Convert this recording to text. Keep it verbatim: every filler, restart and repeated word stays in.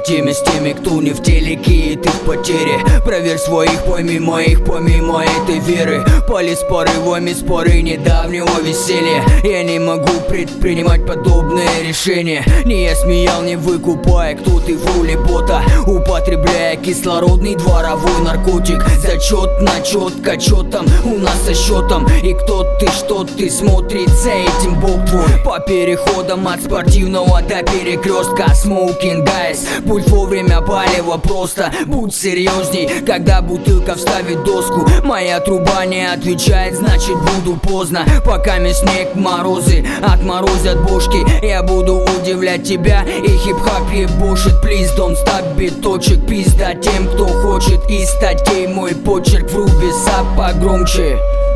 теме с теми, кто не в телеке, и ты в потере. Проверь своих, пойми моих, помимо этой веры. Пали с порывами, споры недавнего веселья. Я не могу предпринимать подобные решения. Не я смеял, не выкупая, кто ты в роли бота, употребляя кислородный дворовой наркотик. Зачет, начет, качет там у нас со счетом. И кто ты, что ты, смотрит за этим бог твой. По переходам от спортивного до перекрестка, smoking guys. Будь вовремя палево, просто будь серьезней. Когда бутылка вставит доску, моя труба не отвечает, значит буду поздно. Пока мне снег, морозы отморозят бошки, я буду удивлять тебя и хип-хап ебошит. Please don't stop, биточек, пизда тем, кто хочет из статей мой почерк. Вруби сап погромче.